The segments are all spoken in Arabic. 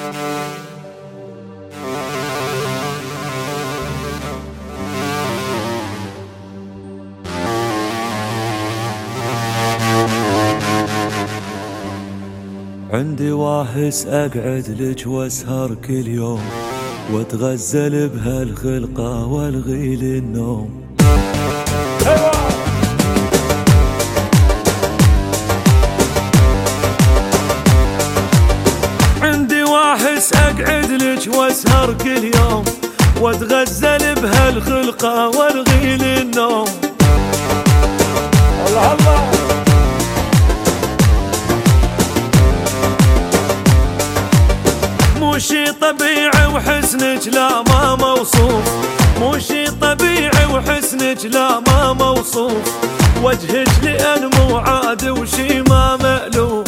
عندي واحس أقعد لك واسهر كل يوم، واتغزل بهالخلقة والغي للنوم. عندي واحس أقعد لك واسهر كل يوم، واتغزل بهالخلقة والغي للنوم. الله الله مو شي طبيعي وحسنك لا ما موصوف، مو شي طبيعي وحسنك لا ما موصوف، وجهك لأن مو عادي وشي ما مألوف.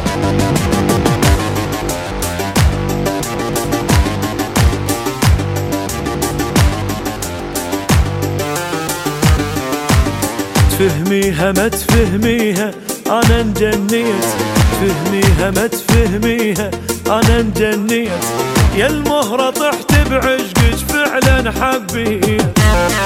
تفهميها ما تفهميها أنا انجنيت، تفهميها ما تفهميها أنا انجنيت، يا المهرة طحت بعشقك فعلا حبيت.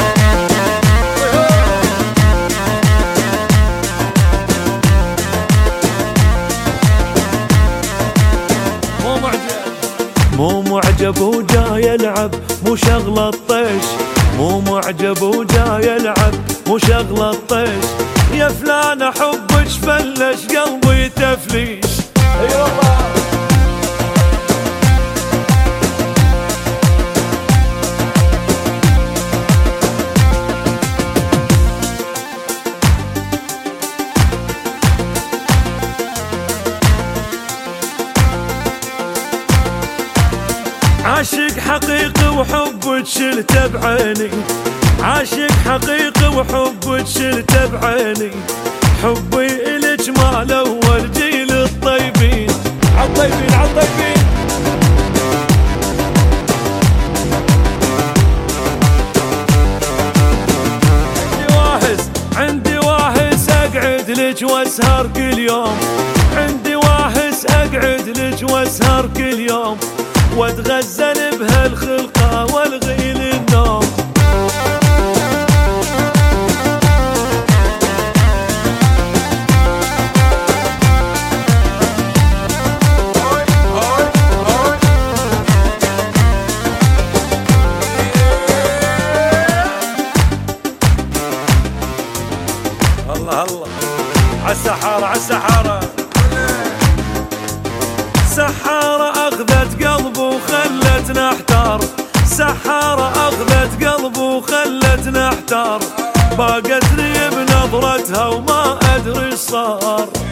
مو معجب وجاي يلعب مو شغلة الطيش، مو معجب وجاي يلعب مو شغلة الطيش، يا فلان حبك فلش قلبي تفليش. اي والله عاشق حقيقي وحبك شلته بعيني، عاشق حقيقي وحبك شلته بعيني، حبي إلك مال أول جيل الطيبين. عالطيبين عالطيبين عندي واحس أقعد لك واسهر كل يوم، عندي واحس أقعد لك واسهر كل يوم، واتغزل بهالخلقة والغي للنوم. الله الله عالسحارة عالسحارة، سحارة أخذت قلب وخلتنا احتار، سحارة أخذت قلب وخلتنا احتار، باقت لي بنظرتها وما أدري ايش صار.